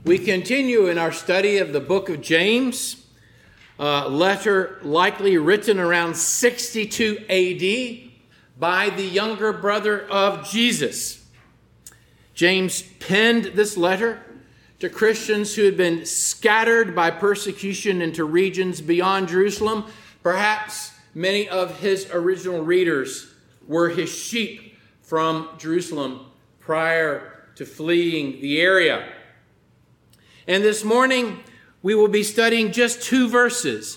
We continue in our study of the book of James, a letter likely written around 62 AD by the younger brother of Jesus. James penned this letter to Christians who had been scattered by persecution into regions beyond Jerusalem. Perhaps many of his original readers were his sheep from Jerusalem prior to fleeing the area. And this morning, we will be studying just two verses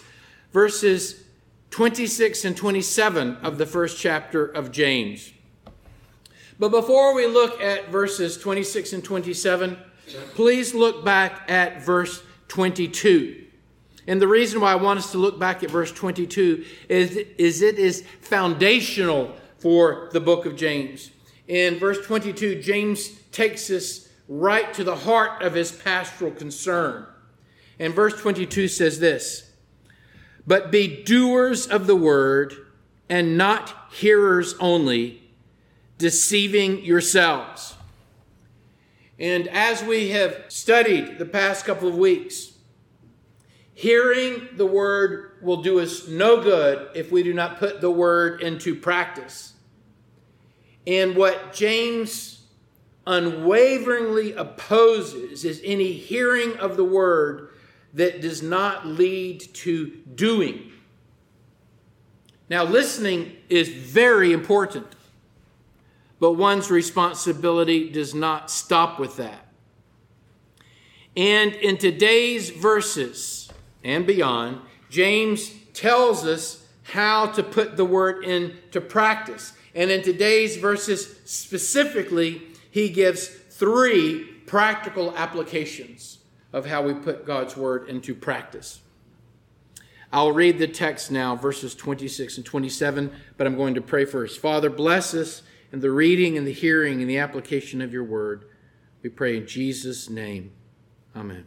26 and 27 of the first chapter of James. But before we look at verses 26 and 27, please look back at verse 22. And the reason why I want us to look back at verse 22 is it is foundational for the book of James. In verse 22, James takes us right to the heart of his pastoral concern. And verse 22 says this, "But be doers of the word and not hearers only, deceiving yourselves." And as we have studied the past couple of weeks, hearing the word will do us no good if we do not put the word into practice. And what James unwaveringly opposes is any hearing of the word that does not lead to doing. Now, listening is very important, but one's responsibility does not stop with that. And in today's verses and beyond, James tells us how to put the word into practice. And in today's verses specifically, he gives three practical applications of how we put God's word into practice. I'll read the text now, verses 26 and 27, but I'm going to pray first. Father, bless us in the reading and the hearing and the application of your word. We pray in Jesus' name. Amen.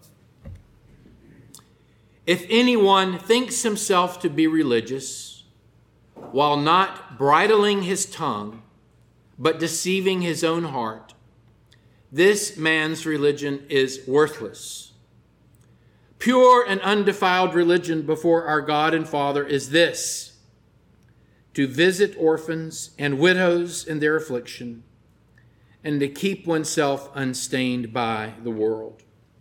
If anyone thinks himself to be religious, while not bridling his tongue, but deceiving his own heart, this man's religion is worthless. Pure and undefiled religion before our God and Father is this: to visit orphans and widows in their affliction, and to keep oneself unstained by the world.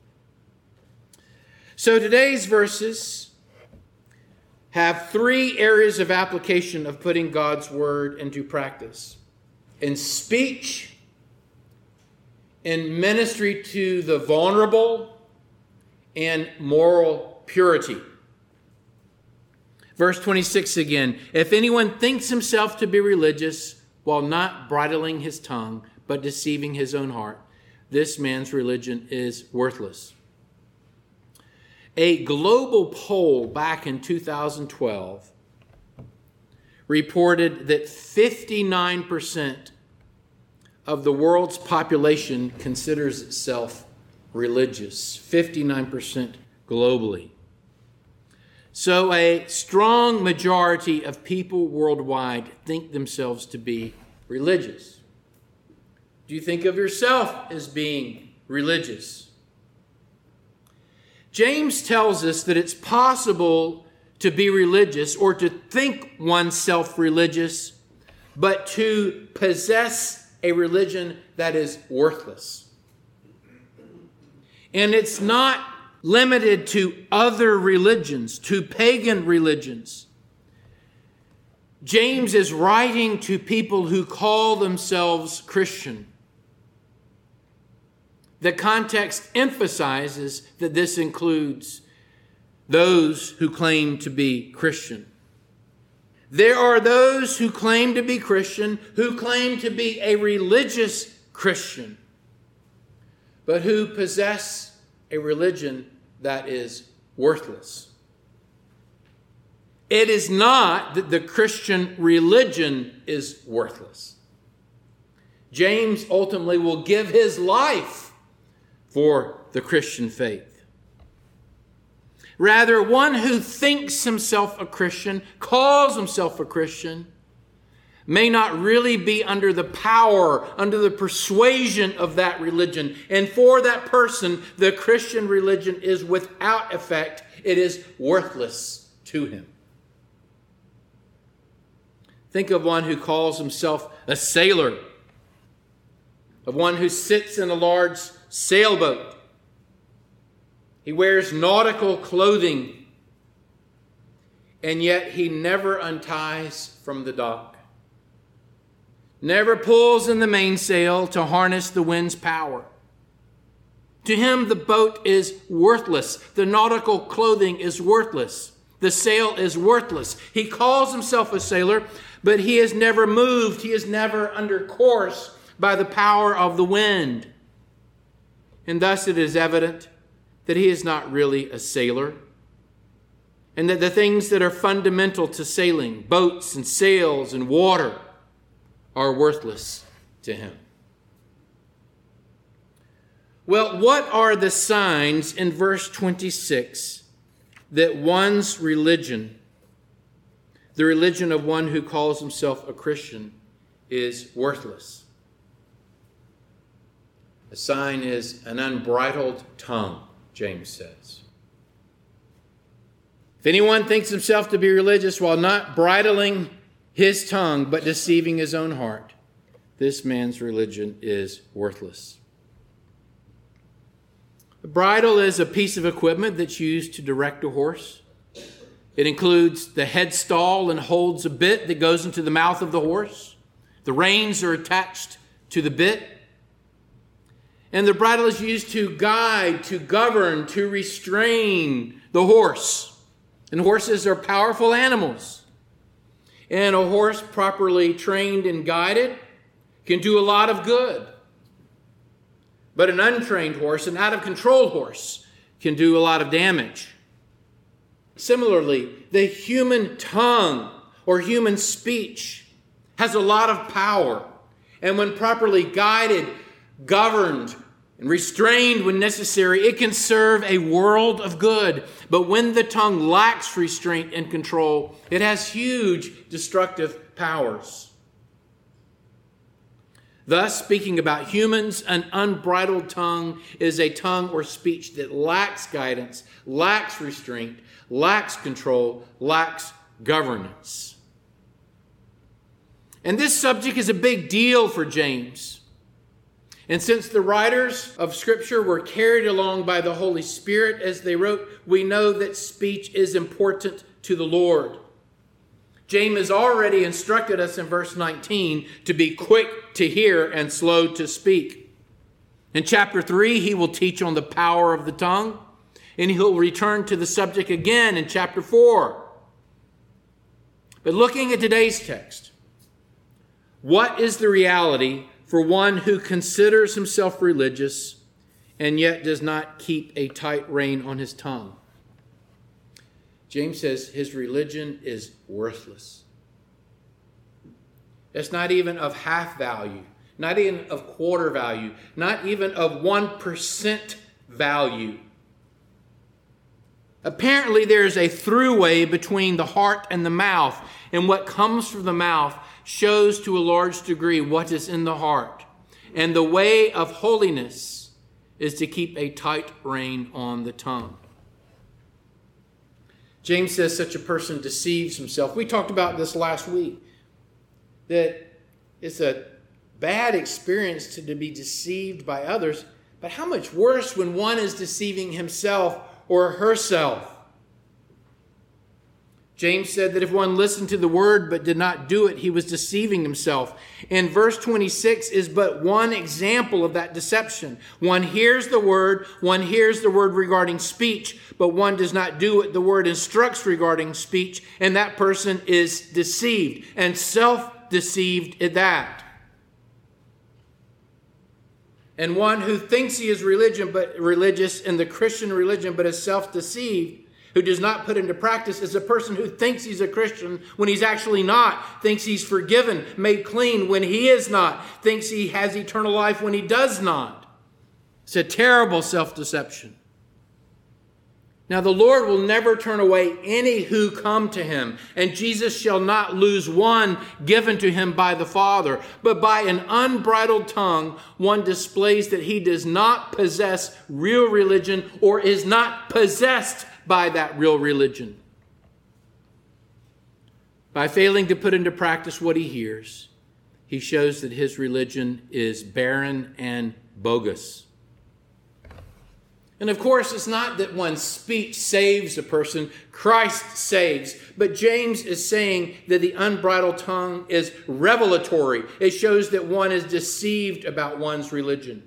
So today's verses have three areas of application of putting God's word into practice: in speech, in ministry to the vulnerable, and moral purity. Verse 26 again, "If anyone thinks himself to be religious while not bridling his tongue, but deceiving his own heart, this man's religion is worthless." A global poll back in 2012 reported that 59% of the world's population considers itself religious. 59% globally. So a strong majority of people worldwide think themselves to be religious. Do you think of yourself as being religious? James tells us that it's possible to be religious or to think oneself religious, but to possess a religion that is worthless. And it's not limited to other religions, to pagan religions. James is writing to people who call themselves Christian. The context emphasizes that this includes those who claim to be Christian. There are those who claim to be Christian, who claim to be a religious Christian, but who possess a religion that is worthless. It is not that the Christian religion is worthless. James ultimately will give his life for the Christian faith. Rather, one who thinks himself a Christian, calls himself a Christian, may not really be under the power, under the persuasion of that religion. And for that person, the Christian religion is without effect. It is worthless to him. Think of one who calls himself a sailor, of one who sits in a large sailboat. He wears nautical clothing, and yet he never unties from the dock. Never pulls in the mainsail to harness the wind's power. To him, the boat is worthless. The nautical clothing is worthless. The sail is worthless. He calls himself a sailor, but he is never moved. He is never under course by the power of the wind. And thus it is evident that he is not really a sailor, and that the things that are fundamental to sailing, boats and sails and water, are worthless to him. Well, what are the signs in verse 26 that one's religion, the religion of one who calls himself a Christian, is worthless? The sign is an unbridled tongue, James says. If anyone thinks himself to be religious while not bridling his tongue, but deceiving his own heart, this man's religion is worthless. A bridle is a piece of equipment that's used to direct a horse. It includes the headstall and holds a bit that goes into the mouth of the horse. The reins are attached to the bit. And the bridle is used to guide, to govern, to restrain the horse. And horses are powerful animals. And a horse properly trained and guided can do a lot of good. But an untrained horse, an out-of-control horse, can do a lot of damage. Similarly, the human tongue or human speech has a lot of power. And when properly guided, governed, and restrained when necessary, it can serve a world of good. But when the tongue lacks restraint and control, it has huge destructive powers. Thus, speaking about humans, an unbridled tongue is a tongue or speech that lacks guidance, lacks restraint, lacks control, lacks governance. And this subject is a big deal for James. And since the writers of Scripture were carried along by the Holy Spirit as they wrote, we know that speech is important to the Lord. James has already instructed us in verse 19 to be quick to hear and slow to speak. In chapter 3, he will teach on the power of the tongue, and he'll return to the subject again in chapter 4. But looking at today's text, what is the reality for one who considers himself religious and yet does not keep a tight rein on his tongue? James says his religion is worthless. It's not even of half value, not even of quarter value, not even of 1% value. Apparently, there's a throughway between the heart and the mouth, and what comes from the mouth shows to a large degree what is in the heart. And the way of holiness is to keep a tight rein on the tongue. James says such a person deceives himself. We talked about this last week, that it's a bad experience to be deceived by others, but how much worse when one is deceiving himself or herself. James said that if one listened to the word but did not do it, he was deceiving himself. And verse 26 is but one example of that deception. One hears the word regarding speech, but one does not do it. The word instructs regarding speech, and that person is deceived and self-deceived at that. And one who thinks he is religious in the Christian religion, but is self-deceived, who does not put into practice, is a person who thinks he's a Christian when he's actually not, thinks he's forgiven, made clean when he is not, thinks he has eternal life when he does not. It's a terrible self-deception. Now the Lord will never turn away any who come to him, and Jesus shall not lose one given to him by the Father. But by an unbridled tongue, one displays that he does not possess real religion or is not possessed by that real religion. By failing to put into practice what he hears, he shows that his religion is barren and bogus. And of course, it's not that one's speech saves a person. Christ saves. But James is saying that the unbridled tongue is revelatory. It shows that one is deceived about one's religion.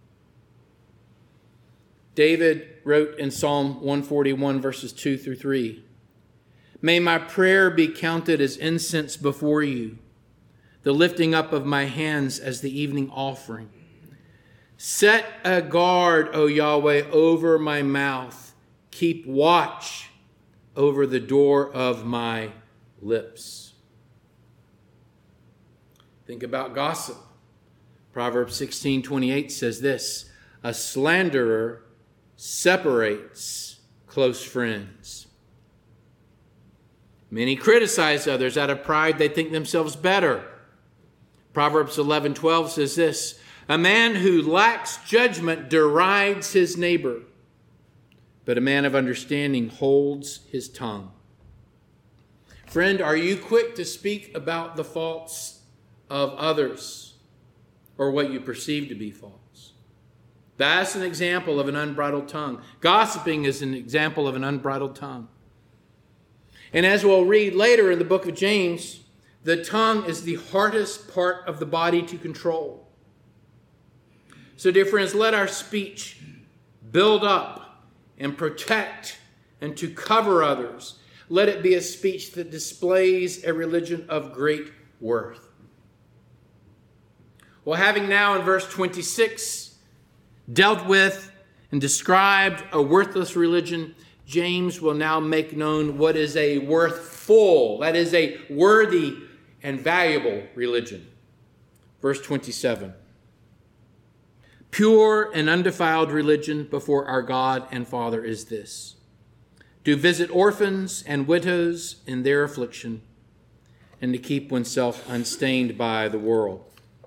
David wrote in Psalm 141, verses 2 through 3, "May my prayer be counted as incense before you, the lifting up of my hands as the evening offering. Set a guard, O Yahweh, over my mouth. Keep watch over the door of my lips." Think about gossip. Proverbs 16:28 says this, "A slanderer separates close friends." Many criticize others. Out of pride, they think themselves better. Proverbs 11:12 says this, "A man who lacks judgment derides his neighbor, but a man of understanding holds his tongue." Friend, are you quick to speak about the faults of others or what you perceive to be faults? That's an example of an unbridled tongue. Gossiping is an example of an unbridled tongue. And as we'll read later in the book of James, the tongue is the hardest part of the body to control. So, dear friends, let our speech build up and protect and to cover others. Let it be a speech that displays a religion of great worth. Well, having now in verse 26 dealt with and described a worthless religion, James will now make known what is a worthful, that is a worthy and valuable religion. Verse 27. "Pure and undefiled religion before our God and Father is this: to visit orphans and widows in their affliction, and to keep oneself unstained by the world."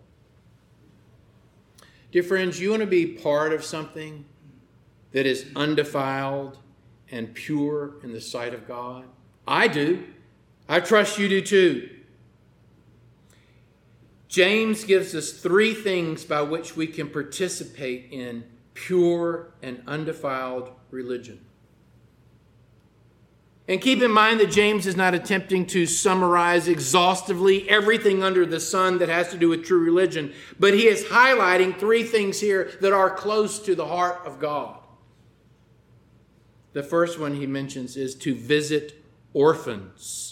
Dear friends, you want to be part of something that is undefiled and pure in the sight of God? I do. I trust you do too. James gives us three things by which we can participate in pure and undefiled religion. And keep in mind that James is not attempting to summarize exhaustively everything under the sun that has to do with true religion, but he is highlighting three things here that are close to the heart of God. The first one he mentions is to visit orphans.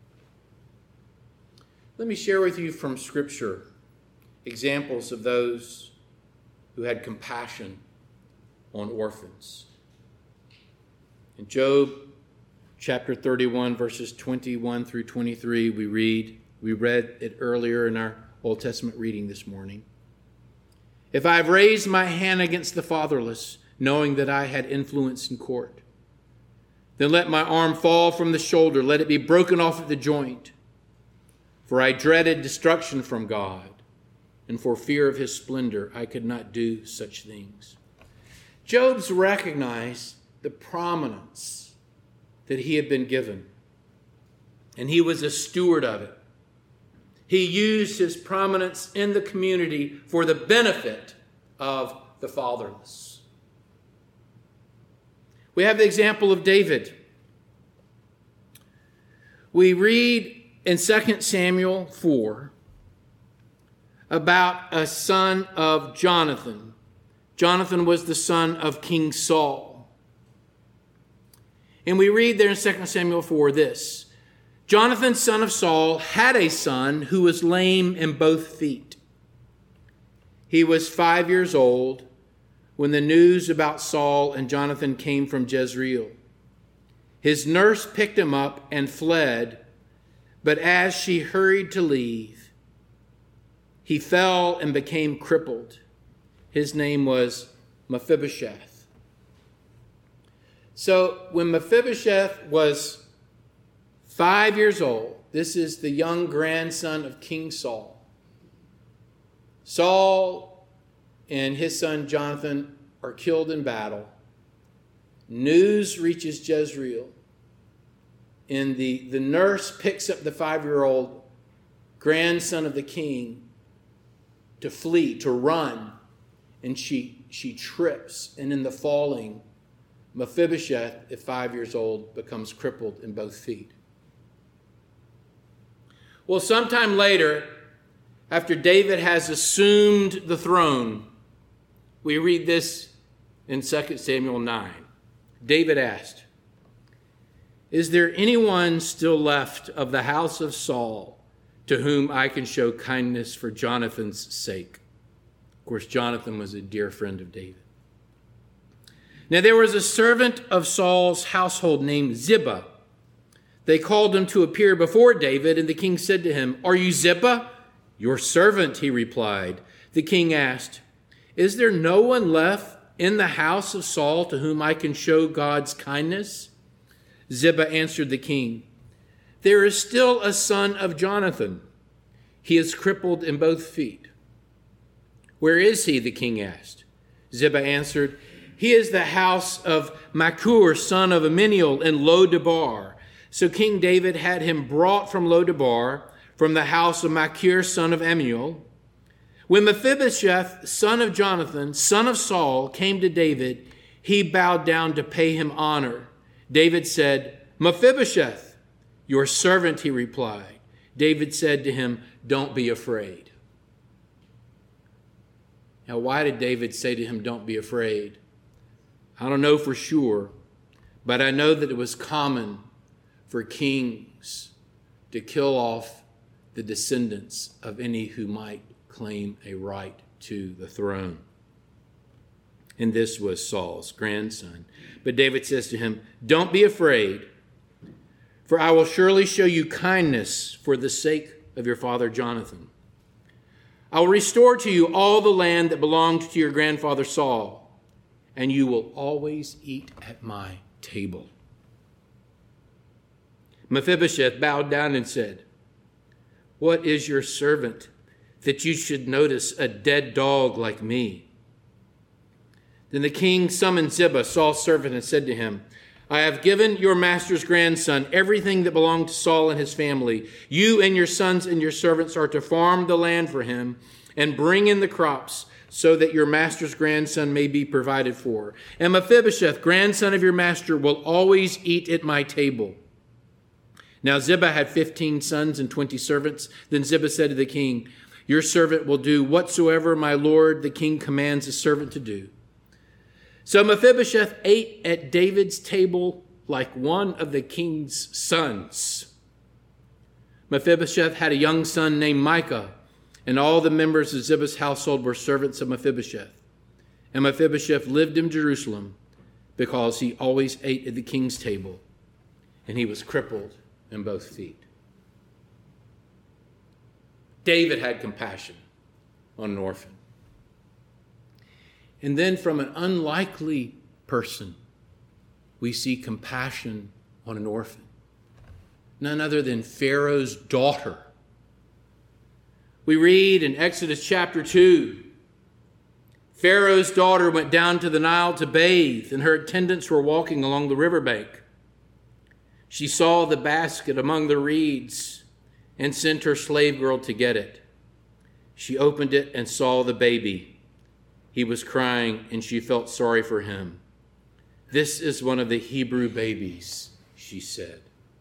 Let me share with you from Scripture examples of those who had compassion on orphans. In Job chapter 31, verses 21 through 23, we read it earlier in our Old Testament reading this morning. "If I have raised my hand against the fatherless, knowing that I had influence in court, then let my arm fall from the shoulder, let it be broken off at the joint. For I dreaded destruction from God, and for fear of his splendor, I could not do such things." Job's recognized the prominence that he had been given, and he was a steward of it. He used his prominence in the community for the benefit of the fatherless. We have the example of David. We read in 2 Samuel 4 about a son of Jonathan. Jonathan was the son of King Saul. And we read there in 2 Samuel 4 this: "Jonathan, son of Saul, had a son who was lame in both feet. He was 5 years old when the news about Saul and Jonathan came from Jezreel. His nurse picked him up and fled, but as she hurried to leave, he fell and became crippled. His name was Mephibosheth." So when Mephibosheth was 5 years old, this is the young grandson of King Saul. Saul and his son Jonathan are killed in battle. News reaches Jezreel. And the nurse picks up the 5-year-old grandson of the king to flee, to run. And she trips. And in the falling, Mephibosheth, at 5 years old, becomes crippled in both feet. Well, sometime later, after David has assumed the throne, we read this in 2 Samuel 9. David asked, "Is there anyone still left of the house of Saul to whom I can show kindness for Jonathan's sake?" Of course, Jonathan was a dear friend of David. Now there was a servant of Saul's household named Ziba. They called him to appear before David, and the king said to him, "Are you Ziba?" "Your servant," he replied. The king asked, "Is there no one left in the house of Saul to whom I can show God's kindness?" Ziba answered the king, "There is still a son of Jonathan. He is crippled in both feet." "Where is he?" the king asked. Ziba answered, "He is the house of Machir, son of Ammiel, in Lo-debar." So King David had him brought from Lo-debar, from the house of Machir, son of Ammiel. When Mephibosheth, son of Jonathan, son of Saul, came to David, he bowed down to pay him honor. David said, "Mephibosheth." "Your servant," he replied. David said to him, "Don't be afraid." Now, why did David say to him, "Don't be afraid"? I don't know for sure, but I know that it was common for kings to kill off the descendants of any who might claim a right to the throne. And this was Saul's grandson. But David says to him, "Don't be afraid, for I will surely show you kindness for the sake of your father Jonathan. I will restore to you all the land that belonged to your grandfather Saul, and you will always eat at my table." Mephibosheth bowed down and said, "What is your servant that you should notice a dead dog like me?" Then the king summoned Ziba, Saul's servant, and said to him, "I have given your master's grandson everything that belonged to Saul and his family. You and your sons and your servants are to farm the land for him and bring in the crops so that your master's grandson may be provided for. And Mephibosheth, grandson of your master, will always eat at my table." Now Ziba had 15 sons and 20 servants. Then Ziba said to the king, "Your servant will do whatsoever my lord the king commands his servant to do." So Mephibosheth ate at David's table like one of the king's sons. Mephibosheth had a young son named Micah, and all the members of Ziba's household were servants of Mephibosheth. And Mephibosheth lived in Jerusalem because he always ate at the king's table, and he was crippled in both feet. David had compassion on an orphan. And then from an unlikely person, we see compassion on an orphan. None other than Pharaoh's daughter. We read in Exodus chapter 2, Pharaoh's daughter went down to the Nile to bathe, and her attendants were walking along the riverbank. She saw the basket among the reeds and sent her slave girl to get it. She opened it and saw the baby. He was crying, and she felt sorry for him. "This is one of the Hebrew babies," she said.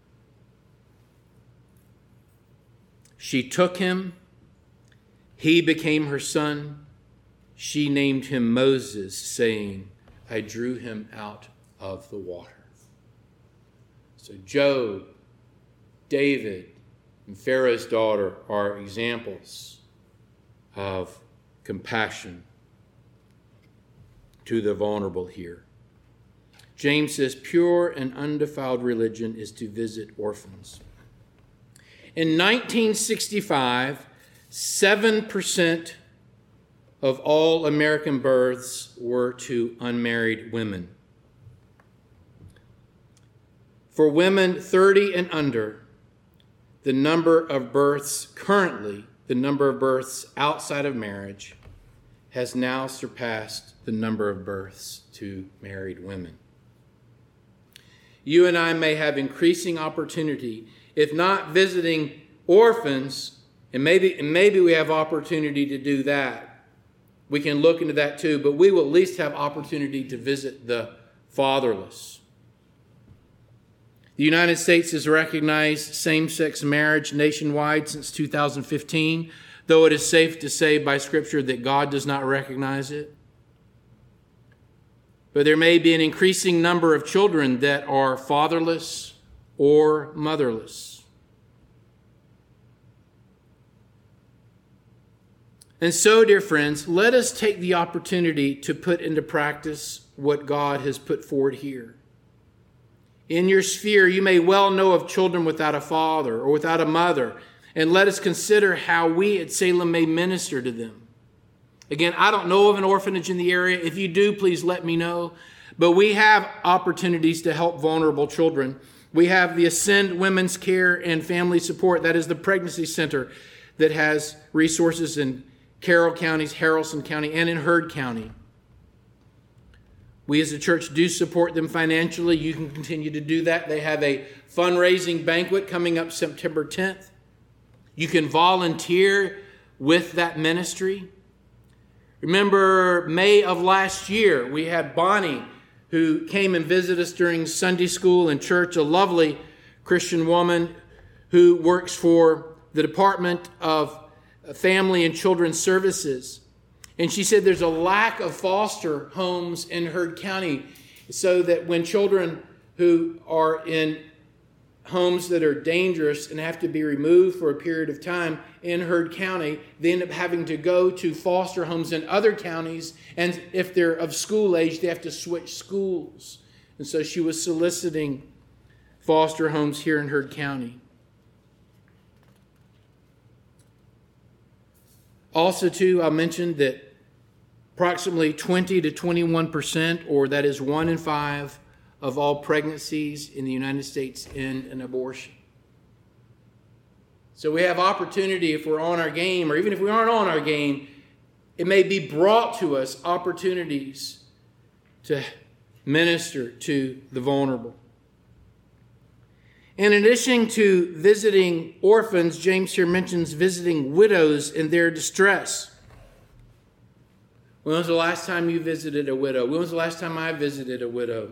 She took him. He became her son. She named him Moses, saying, "I drew him out of the water." So Job, David, and Pharaoh's daughter are examples of compassion to the vulnerable here. James says, pure and undefiled religion is to visit orphans. In 1965, 7% of all American births were to unmarried women. For women 30 and under, the number of births outside of marriage has now surpassed the number of births to married women. You and I may have increasing opportunity, if not visiting orphans, and maybe we have opportunity to do that. We can look into that too, but we will at least have opportunity to visit the fatherless. The United States has recognized same-sex marriage nationwide since 2015, though it is safe to say by Scripture that God does not recognize it. But there may be an increasing number of children that are fatherless or motherless. And so, dear friends, let us take the opportunity to put into practice what God has put forward here. In your sphere, you may well know of children without a father or without a mother, and let us consider how we at Salem may minister to them. Again, I don't know of an orphanage in the area. If you do, please let me know. But we have opportunities to help vulnerable children. We have the Ascend Women's Care and Family Support. That is the pregnancy center that has resources in Carroll counties, Haralson County, and in Heard County. We as a church do support them financially. You can continue to do that. They have a fundraising banquet coming up September 10th. You can volunteer with that ministry. Remember, May of last year, we had Bonnie, who came and visited us during Sunday school and church, a lovely Christian woman who works for the Department of Family and Children's Services. And she said there's a lack of foster homes in Heard County, so that when children who are in homes that are dangerous and have to be removed for a period of time in Heard County, they end up having to go to foster homes in other counties. And if they're of school age, they have to switch schools. And so she was soliciting foster homes here in Heard County. Also, too, I mentioned that approximately 20 to 21%, or that is 1 in 5, of all pregnancies in the United States end in abortion. So we have opportunity if we're on our game, or even if we aren't on our game, it may be brought to us opportunities to minister to the vulnerable. In addition to visiting orphans, James here mentions visiting widows in their distress. When was the last time you visited a widow? When was the last time I visited a widow?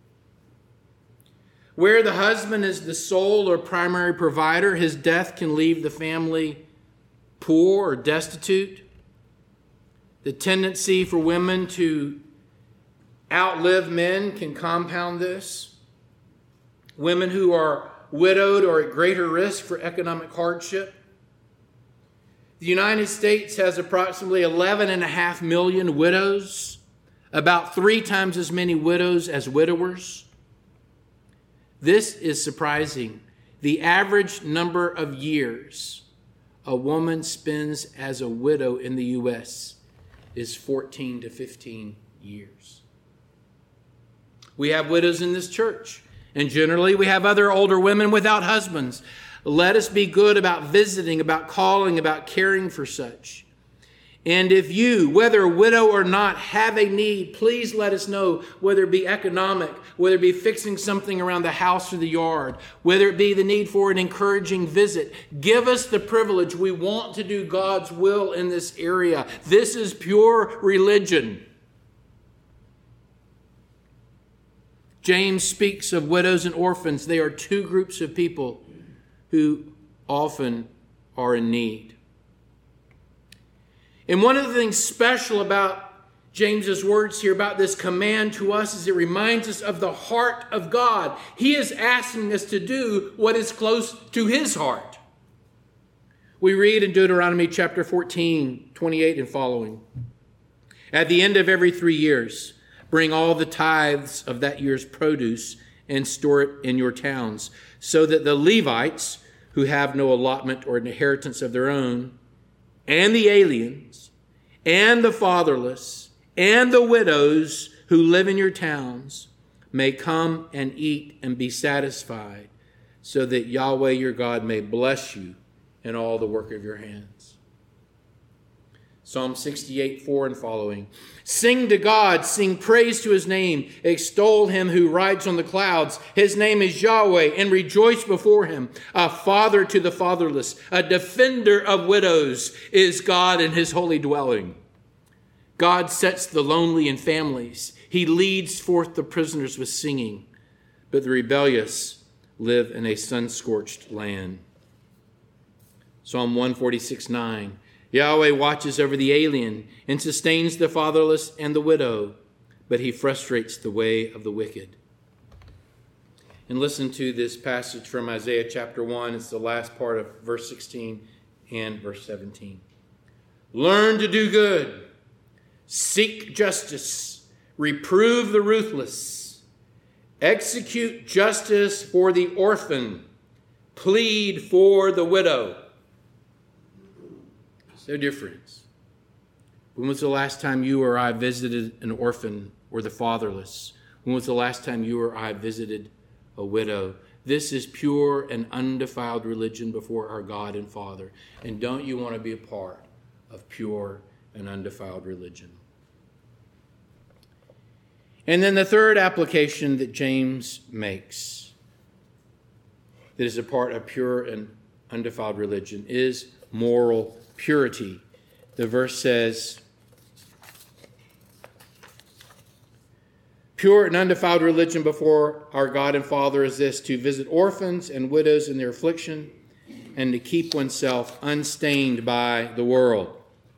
Where the husband is the sole or primary provider, his death can leave the family poor or destitute. The tendency for women to outlive men can compound this. Women who are widowed are at greater risk for economic hardship. The United States has approximately 11.5 million widows, about 3 times as many widows as widowers. This is surprising. The average number of years a woman spends as a widow in the U.S. is 14 to 15 years. We have widows in this church, and generally we have other older women without husbands. Let us be good about visiting, about calling, about caring for such. And if you, whether a widow or not, have a need, please let us know, whether it be economic, whether it be fixing something around the house or the yard, whether it be the need for an encouraging visit. Give us the privilege. We want to do God's will in this area. This is pure religion. James speaks of widows and orphans. They are 2 groups of people who often are in need. And one of the things special about James's words here, about this command to us, is it reminds us of the heart of God. He is asking us to do what is close to his heart. We read in Deuteronomy chapter 14, 28 and following. At the end of every 3 years, bring all the tithes of that year's produce and store it in your towns, so that the Levites, who have no allotment or inheritance of their own, and the aliens, and the fatherless, and the widows who live in your towns, may come and eat and be satisfied, so that Yahweh your God may bless you in all the work of your hands. Psalm 68:4 and following. Sing to God, sing praise to his name, extol him who rides on the clouds. His name is Yahweh, and rejoice before him. A father to the fatherless, a defender of widows is God in his holy dwelling. God sets the lonely in families. He leads forth the prisoners with singing, but the rebellious live in a sun-scorched land. Psalm 146:9. Yahweh watches over the alien and sustains the fatherless and the widow, but he frustrates the way of the wicked. And listen to this passage from Isaiah chapter 1. It's the last part of verse 16 and verse 17. Learn to do good, seek justice, reprove the ruthless, execute justice for the orphan, plead for the widow. So, dear friends, when was the last time you or I visited an orphan or the fatherless? When was the last time you or I visited a widow? This is pure and undefiled religion before our God and Father. And don't you want to be a part of pure and undefiled religion? And then the third application that James makes that is a part of pure and undefiled religion is moral purity. The verse says, pure and undefiled religion before our God and Father is this: to visit orphans and widows in their affliction, and to keep oneself unstained by the world.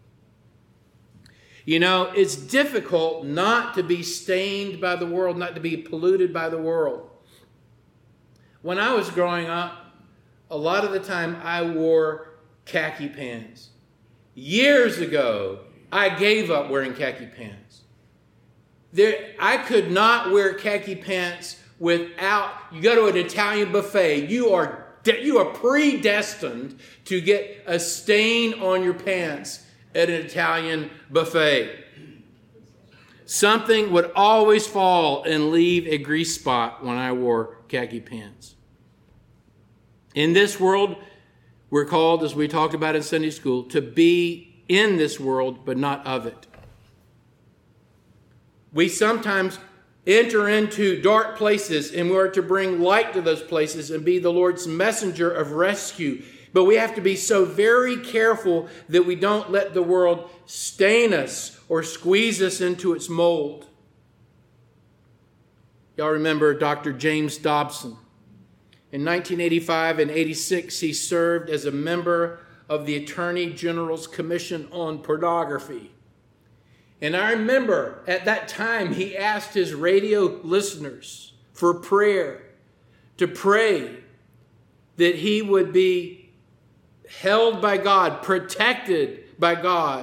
You know, it's difficult not to be stained by the world, not to be polluted by the world. When I was growing up, a lot of the time I wore khaki pants. Years ago, I gave up wearing khaki pants. I could not wear khaki pants without, you go to an Italian buffet, you are predestined to get a stain on your pants at an Italian buffet. Something would always fall and leave a grease spot when I wore khaki pants. In this world, we're called, as we talked about in Sunday school, to be in this world, but not of it. We sometimes enter into dark places, and we are to bring light to those places and be the Lord's messenger of rescue. But we have to be so very careful that we don't let the world stain us or squeeze us into its mold. Y'all remember Dr. James Dobson. In 1985 and 86, he served as a member of the Attorney General's Commission on Pornography. And I remember at that time, he asked his radio listeners for prayer, to pray that he would be held by God, protected by God,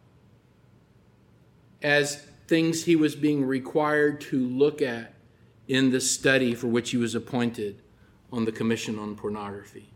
as things he was being required to look at in the study for which he was appointed on the Commission on Pornography.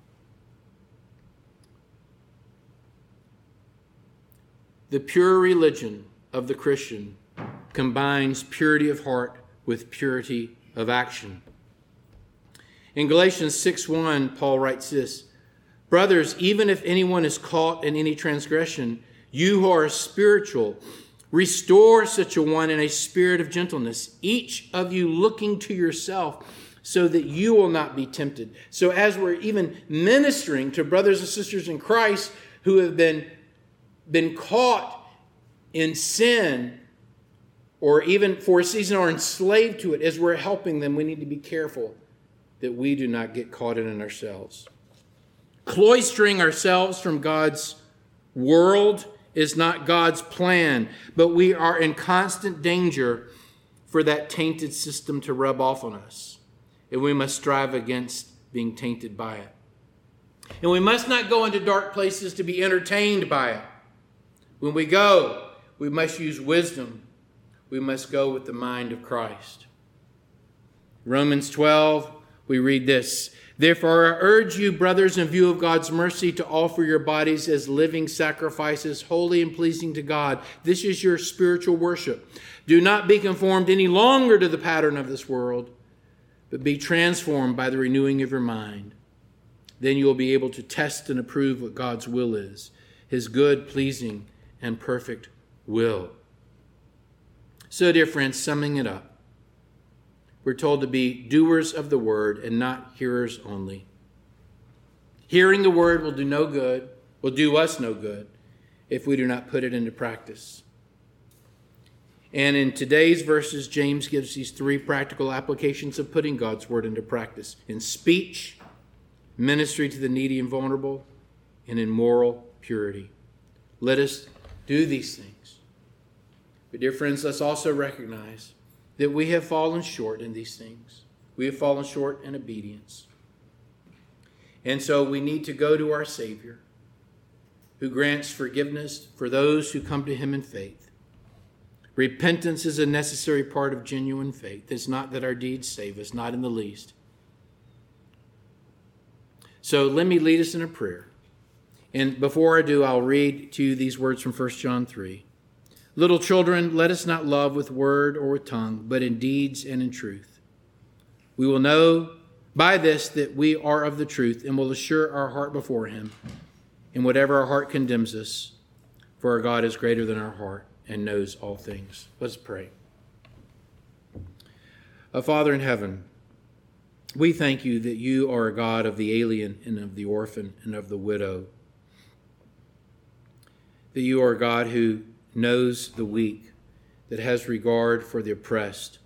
The pure religion of the Christian combines purity of heart with purity of action. In Galatians 6:1, Paul writes this: brothers, even if anyone is caught in any transgression, you who are spiritual, restore such a one in a spirit of gentleness, each of you looking to yourself, so that you will not be tempted. So as we're even ministering to brothers and sisters in Christ who have been caught in sin, or even for a season are enslaved to it, as we're helping them, we need to be careful that we do not get caught in it ourselves. Cloistering ourselves from God's world is not God's plan, but we are in constant danger for that tainted system to rub off on us. And we must strive against being tainted by it. And we must not go into dark places to be entertained by it. When we go, we must use wisdom. We must go with the mind of Christ. Romans 12, we read this: Therefore, I urge you, brothers, in view of God's mercy, to offer your bodies as living sacrifices, holy and pleasing to God. This is your spiritual worship. Do not be conformed any longer to the pattern of this world, but be transformed by the renewing of your mind. Then you will be able to test and approve what God's will is, his good, pleasing, and perfect will. So, dear friends, summing it up, we're told to be doers of the word and not hearers only. Hearing the word will do us no good if we do not put it into practice. And in today's verses, James gives these three practical applications of putting God's word into practice: in speech, ministry to the needy and vulnerable, and in moral purity. Let us do these things. But dear friends, let's also recognize that we have fallen short in these things. We have fallen short in obedience. And so we need to go to our Savior, who grants forgiveness for those who come to him in faith. Repentance is a necessary part of genuine faith. It's not that our deeds save us, not in the least. So let me lead us in a prayer. And before I do, I'll read to you these words from 1 John 3. Little children, let us not love with word or with tongue, but in deeds and in truth. We will know by this that we are of the truth, and will assure our heart before him in whatever our heart condemns us, for our God is greater than our heart and knows all things. Let's pray. Father in heaven, we thank you that you are a God of the alien and of the orphan and of the widow. That you are a God who knows the weak, that has regard for the oppressed,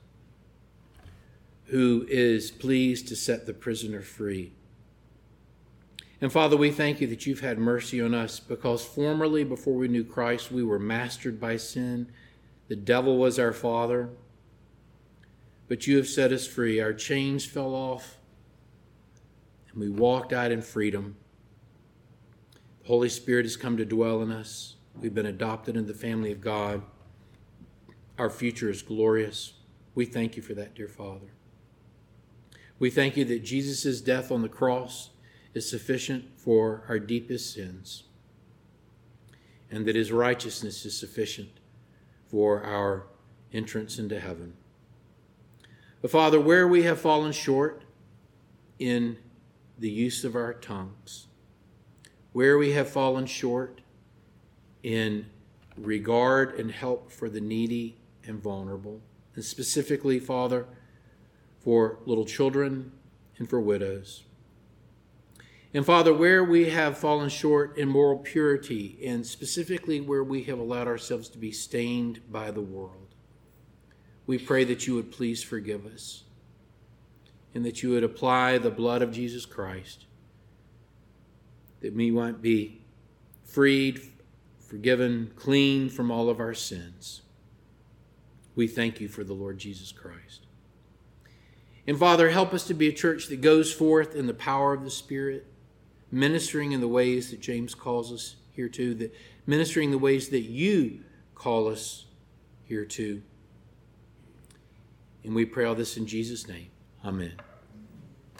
who is pleased to set the prisoner free. And Father, we thank you that you've had mercy on us, because formerly, before we knew Christ, we were mastered by sin. The devil was our father. But you have set us free. Our chains fell off, and we walked out in freedom. The Holy Spirit has come to dwell in us. We've been adopted into the family of God. Our future is glorious. We thank you for that, dear Father. We thank you that Jesus' death on the cross is sufficient for our deepest sins, and that his righteousness is sufficient for our entrance into heaven. But Father, where we have fallen short in the use of our tongues, where we have fallen short in regard and help for the needy and vulnerable, and specifically, Father, for little children and for widows. And Father, where we have fallen short in moral purity, and specifically where we have allowed ourselves to be stained by the world, we pray that you would please forgive us, and that you would apply the blood of Jesus Christ, that we might be freed, forgiven, clean from all of our sins. We thank you for the Lord Jesus Christ. And Father, help us to be a church that goes forth in the power of the Spirit, ministering in the ways that James calls us here to, that ministering the ways that you call us here to. And we pray all this in Jesus' name. Amen.